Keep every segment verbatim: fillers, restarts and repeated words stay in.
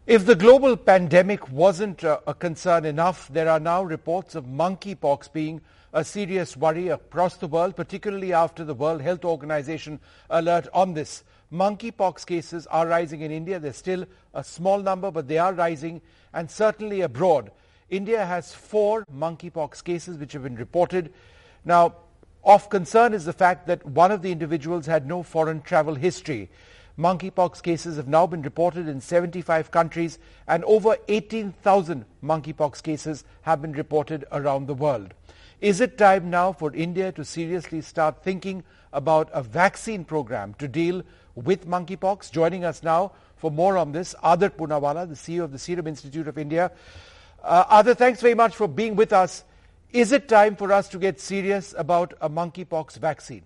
If the global pandemic wasn't uh, a concern enough, there are now reports of monkeypox being a serious worry across the world, particularly after the World Health Organization alert on this. Monkeypox cases are rising in India. They're still a small number, but they are rising, and certainly abroad. India has four monkeypox cases which have been reported. Now, of concern is the fact that one of the individuals had no foreign travel history. Monkeypox cases have now been reported in seventy-five countries, and over eighteen thousand monkeypox cases have been reported around the world. Is it time now for India to seriously start thinking about a vaccine program to deal with monkeypox? Joining us now for more on this, Aadar Poonawalla, the C E O of the Serum Institute of India. Uh, Aadar, thanks very much for being with us. Is it time for us to get serious about a monkeypox vaccine?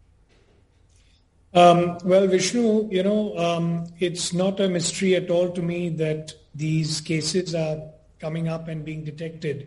Um, well, Vishnu, you know, um, it's not a mystery at all to me that these cases are coming up and being detected.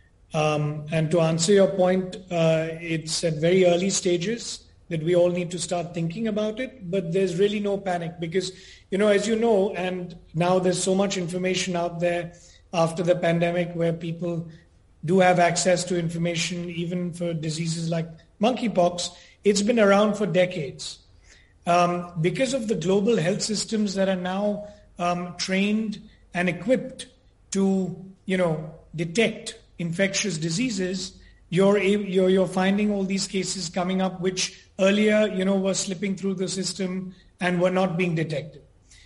Um, and to answer your point, uh, it's at very early stages that we all need to start thinking about it, but there's really no panic because, you know, as you know, and now there's so much information out there after the pandemic where people do have access to information, even for diseases like monkeypox. It's been around for decades. Um, because of the global health systems that are now um, trained and equipped to, you know, detect infectious diseases, you're, you're you're finding all these cases coming up which earlier, you know, were slipping through the system and were not being detected.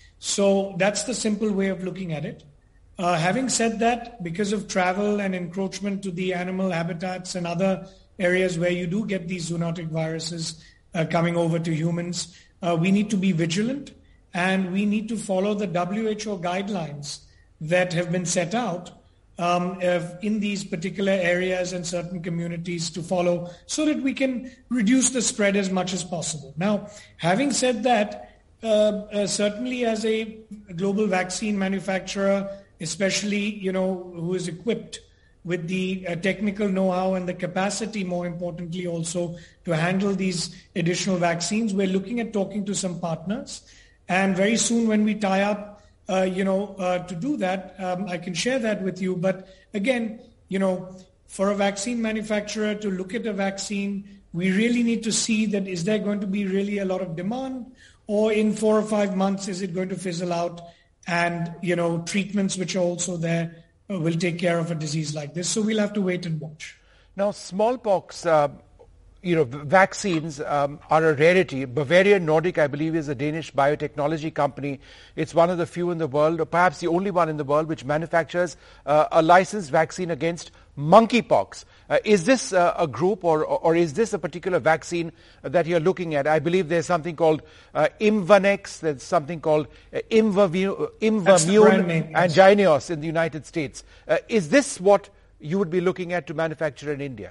So that's the simple way of looking at it. Uh, having said that, because of travel and encroachment to the animal habitats and other areas where you do get these zoonotic viruses uh, coming over to humans, Uh, we need to be vigilant, and we need to follow the W H O guidelines that have been set out um, in these particular areas and certain communities to follow so that we can reduce the spread as much as possible. Now, having said that, uh, uh, certainly as a global vaccine manufacturer, especially, you know, who is equipped with the uh, technical know-how and the capacity, more importantly, also to handle these additional vaccines. We're looking at talking to some partners. And very soon when we tie up, uh, you know, uh, to do that, um, I can share that with you. But again, you know, for a vaccine manufacturer to look at a vaccine, we really need to see that is there going to be really a lot of demand, or in four or five months, is it going to fizzle out? And, you know, treatments which are also there will take care of a disease like this. So we'll have to wait and watch. Now, smallpox, uh, you know, vaccines um, are a rarity. Bavarian Nordic, I believe, is a Danish biotechnology company. It's one of the few in the world, or perhaps the only one in the world, which manufactures uh, a licensed vaccine against monkeypox. Uh, is this uh, a group, or, or is this a particular vaccine that you're looking at? I believe there's something called uh, Imvanex, there's something called uh, Imvamune, Imvamune and Jynneos in the United States. Uh, is this what you would be looking at to manufacture in India?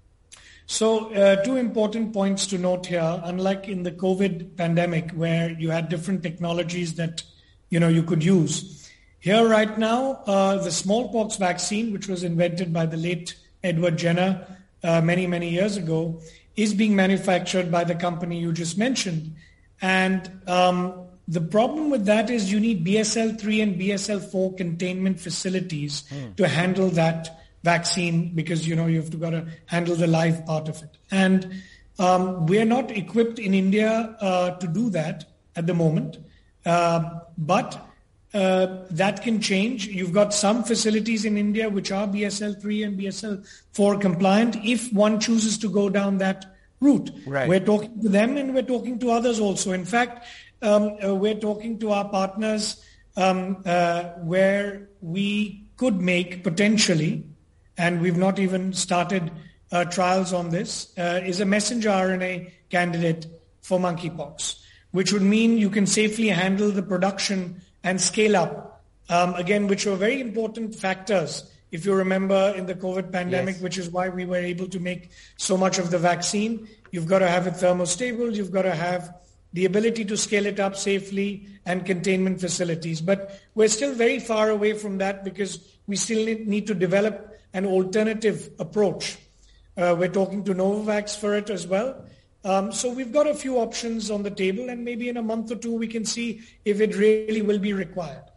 So uh, two important points to note here. Unlike in the COVID pandemic where you had different technologies that, you know, you could use, here right now, uh, the smallpox vaccine, which was invented by the late Edward Jenner uh, many, many years ago, is being manufactured by the company you just mentioned. And um, the problem with that is you need B S L three and B S L four containment facilities mm. to handle that vaccine, because, you know, you've got to handle the live part of it. And um, we're not equipped in India uh, to do that at the moment. Uh, but uh, that can change. You've got some facilities in India which are B S L three and B S L four compliant if one chooses to go down that route. Right. We're talking to them and we're talking to others also. In fact, um, uh, we're talking to our partners um, uh, where we could make potentially, and we've not even started uh, trials on this, uh, is a messenger R N A candidate for monkeypox, which would mean you can safely handle the production and scale up, um, again, which were very important factors, if you remember, in the COVID pandemic, yes. which is why we were able to make so much of the vaccine. You've got to have it thermostable. You've got to have the ability to scale it up safely and containment facilities. But we're still very far away from that because we still need to develop an alternative approach. Uh, we're talking to Novavax for it as well. Um, so we've got a few options on the table, and maybe in a month or two we can see if it really will be required.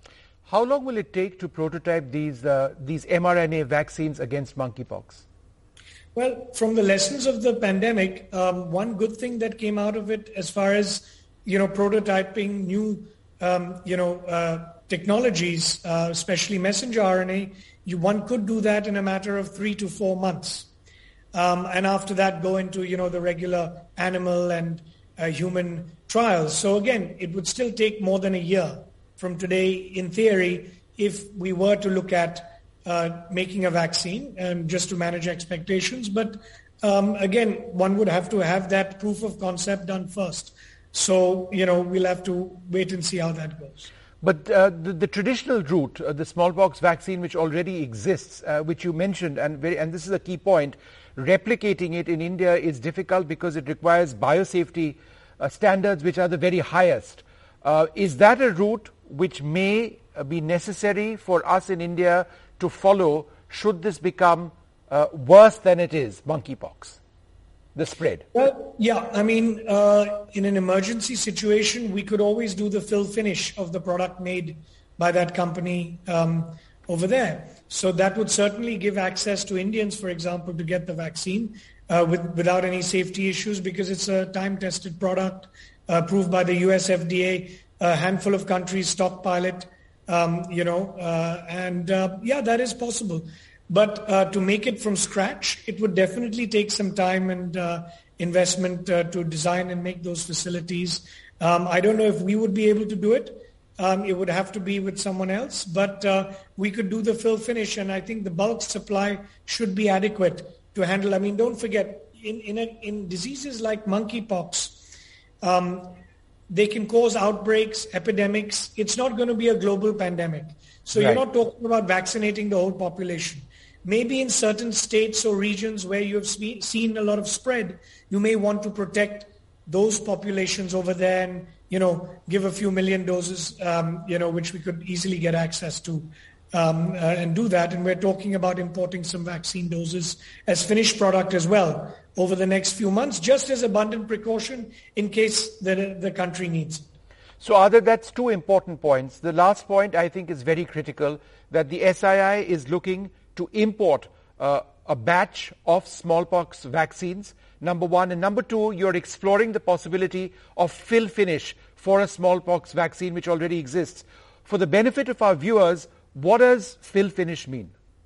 How long will it take to prototype these uh, these mRNA vaccines against monkeypox? Well, from the lessons of the pandemic, um, one good thing that came out of it, as far as you know, prototyping new um, you know uh, technologies, uh, especially messenger R N A, you, one could do that in a matter of three to four months, um, and after that go into you know the regular animal and uh, human trials. So again, it would still take more than a year from today, in theory, if we were to look at uh, making a vaccine, and just to manage expectations. But um, again, one would have to have that proof of concept done first. So, you know, we'll have to wait and see how that goes. But uh, the, the traditional route, uh, the smallpox vaccine which already exists, uh, which you mentioned, and, very, and this is a key point, replicating it in India is difficult because it requires biosafety uh, standards which are the very highest. Uh, is that a route which may uh, be necessary for us in India to follow should this become uh, worse than it is, monkeypox, the spread? Well, yeah, I mean, uh, in an emergency situation, we could always do the fill finish of the product made by that company um, over there. So that would certainly give access to Indians, for example, to get the vaccine uh, with, without any safety issues, because it's a time-tested product uh, approved by the U S F D A. A handful of countries stockpile it, um, you know, uh, and uh, yeah, that is possible. But uh, to make it from scratch, it would definitely take some time and uh, investment uh, to design and make those facilities. Um, I don't know if we would be able to do it. Um, it would have to be with someone else, but uh, we could do the fill finish, and I think the bulk supply should be adequate to handle. I mean, don't forget, in in, a, in diseases like monkeypox, um, they can cause outbreaks, epidemics. It's not going to be a global pandemic. So right. You're not talking about vaccinating the whole population. Maybe in certain states or regions where you have seen a lot of spread, you may want to protect those populations over there and, you know, give a few million doses, um, you know, which we could easily get access to um, uh, and do that. And we're talking about importing some vaccine doses as finished product as well over the next few months, just as abundant precaution in case the, the country needs it. So, Adar, that's two important points. The last point I think is very critical, that the S I I is looking to import uh, a batch of smallpox vaccines, number one. And number two, you're exploring the possibility of fill finish for a smallpox vaccine which already exists. For the benefit of our viewers, what does fill finish mean?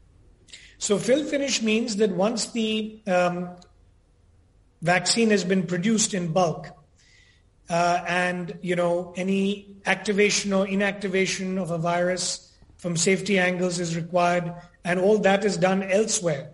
So fill finish means that once the um, vaccine has been produced in bulk, uh, and you know any activation or inactivation of a virus from safety angles is required, and all that is done elsewhere,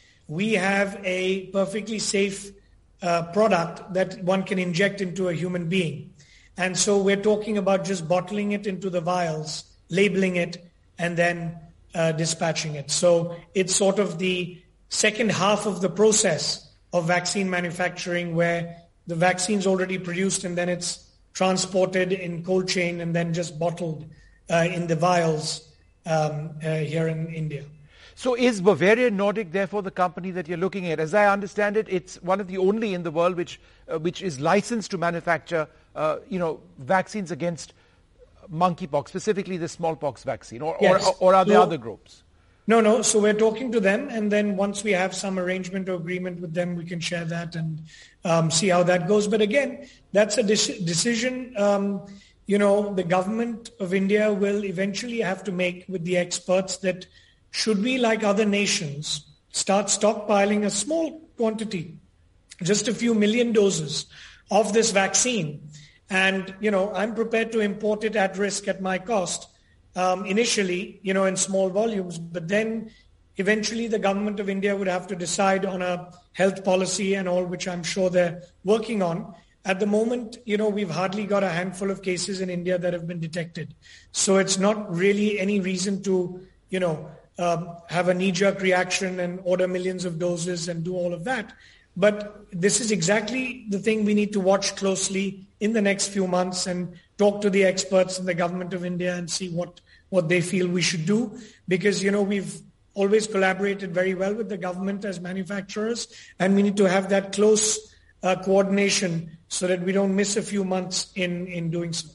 we have a perfectly safe uh, product that one can inject into a human being. And so we're talking about just bottling it into the vials, labeling it, and then uh, dispatching it. So it's sort of the second half of the process of vaccine manufacturing, where the vaccine's already produced and then it's transported in cold chain and then just bottled uh, in the vials um, uh, here in India. So is Bavarian Nordic therefore the company that you're looking at? As I understand it, it's one of the only in the world which uh, which is licensed to manufacture uh, you know vaccines against monkeypox, specifically the smallpox vaccine, or, yes. or, or are there so, other groups? No, no. So we're talking to them, and then once we have some arrangement or agreement with them, we can share that and um, see how that goes. But again, that's a de- decision, um, you know, the government of India will eventually have to make with the experts, that should we, like other nations, start stockpiling a small quantity, just a few million doses of this vaccine. And, you know, I'm prepared to import it at risk at my cost. Um, initially, you know, in small volumes, but then eventually the government of India would have to decide on a health policy and all, which I'm sure they're working on. At the moment, you know, we've hardly got a handful of cases in India that have been detected. So it's not really any reason to, you know, um, have a knee-jerk reaction and order millions of doses and do all of that. But this is exactly the thing we need to watch closely in the next few months and talk to the experts in the government of India and see what, what they feel we should do. Because, you know, we've always collaborated very well with the government as manufacturers, and we need to have that close uh, coordination so that we don't miss a few months in, in doing so.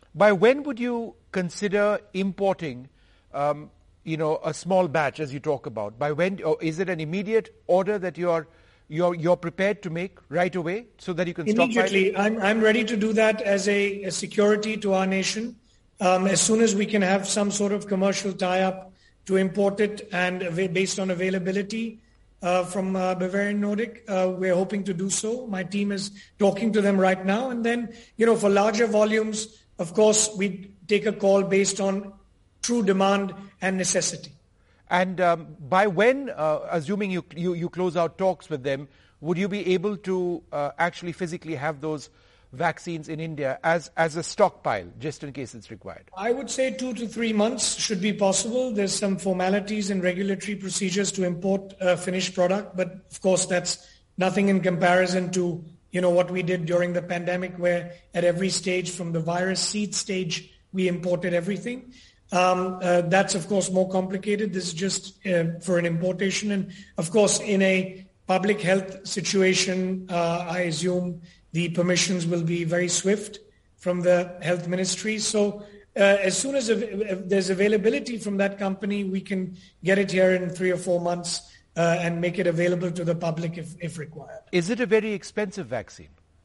By when would you consider importing, um, you know, a small batch as you talk about? By when, or is it an immediate order that you're you're you're prepared to make right away so that you can immediately? I'm I'm ready to do that as a, a security to our nation. Um, as soon as we can have some sort of commercial tie-up to import it and av- based on availability uh, from uh, Bavarian Nordic, uh, we're hoping to do so. My team is talking to them right now, and then you know, for larger volumes. Of course, we take a call based on true demand and necessity. And um, by when, uh, assuming you, you you close out talks with them, would you be able to uh, actually physically have those vaccines in India as, as a stockpile, just in case it's required? I would say two to three months should be possible. There's some formalities and regulatory procedures to import a finished product, but of course that's nothing in comparison to you know, what we did during the pandemic, where at every stage from the virus seed stage, we imported everything. Um, uh, that's, of course, more complicated. This is just uh, for an importation. And, of course, in a public health situation, uh, I assume the permissions will be very swift from the health ministry. So uh, as soon as av- there's availability from that company, we can get it here in three or four months. Uh, and make it available to the public if, if required. Is it a very expensive vaccine?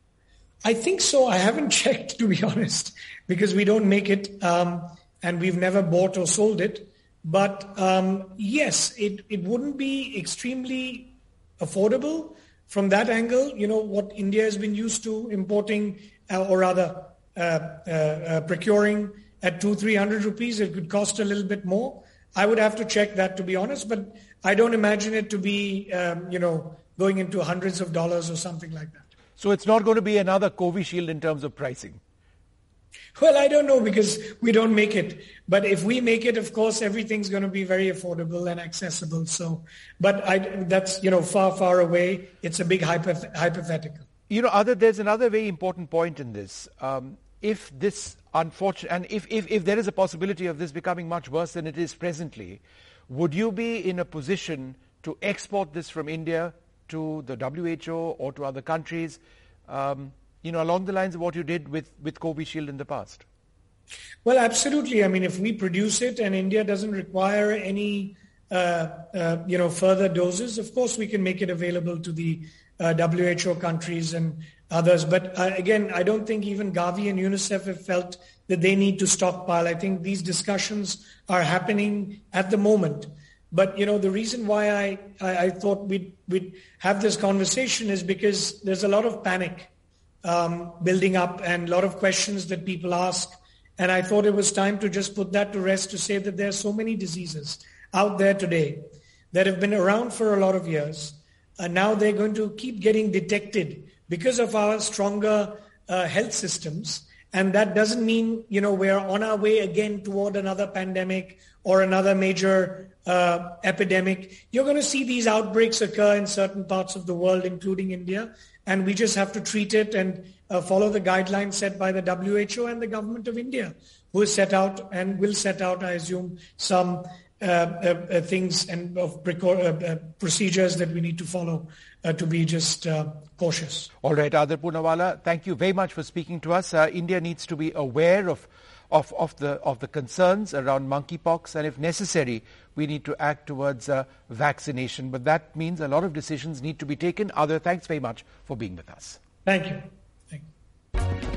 I think so. I haven't checked, to be honest, because we don't make it um, and we've never bought or sold it. But um, yes, it, it wouldn't be extremely affordable from that angle. You know, what India has been used to importing uh, or rather uh, uh, uh, procuring at two, three hundred rupees, it could cost a little bit more. I would have to check that, to be honest, but I don't imagine it to be, um, you know, going into hundreds of dollars or something like that. So it's not going to be another Covishield in terms of pricing? Well, I don't know because we don't make it. But if we make it, of course, everything's going to be very affordable and accessible. So, but I, that's, you know, far, far away. It's a big hypoth- hypothetical. You know, other, there's another very important point in this. Um, if this unfortunate, and if, if, if there is a possibility of this becoming much worse than it is presently, would you be in a position to export this from India to the W H O or to other countries, um, you know, along the lines of what you did with, with Covishield in the past? Well, absolutely. I mean, if we produce it and India doesn't require any, uh, uh, you know, further doses, of course we can make it available to the uh, W H O countries and others. But uh, again, I don't think even Gavi and UNICEF have felt that they need to stockpile. I think these discussions are happening at the moment. But, you know, the reason why I, I, I thought we'd, we'd have this conversation is because there's a lot of panic um, building up and a lot of questions that people ask. And I thought it was time to just put that to rest, to say that there are so many diseases out there today that have been around for a lot of years. And now they're going to keep getting detected because of our stronger uh, health systems. And that doesn't mean, you know, we're on our way again toward another pandemic or another major uh, epidemic. You're going to see these outbreaks occur in certain parts of the world, including India. And we just have to treat it and uh, follow the guidelines set by the W H O and the government of India, who has set out and will set out, I assume, some uh, uh, uh, things and of precor- uh, uh, procedures that we need to follow uh, to be just uh, cautious. All right, Aadar Poonawalla, thank you very much for speaking to us. Uh, India needs to be aware of, of, of, the, of the concerns around monkeypox, and if necessary, we need to act towards uh, vaccination. But that means a lot of decisions need to be taken. Aadar, thanks very much for being with us. Thank you. Thank you.